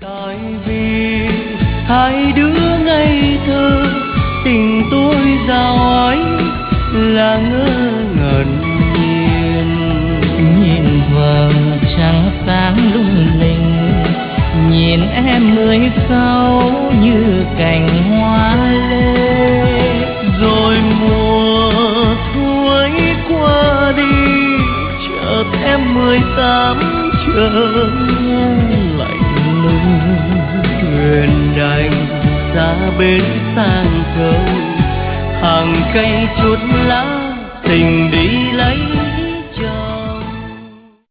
Tại vì hai đứa ngây thơ, tình tôi giao ấy là ngơ ngẩn nhìn vầng trăng sáng lung linh, nhìn em 16 như cành hoa lê. Rồi mùa thu ấy qua đi, chợt em 18 trở lạnh lùng. Thuyền đành ra bến sang thời, hàng cây chút lá tình đi lấy chồng.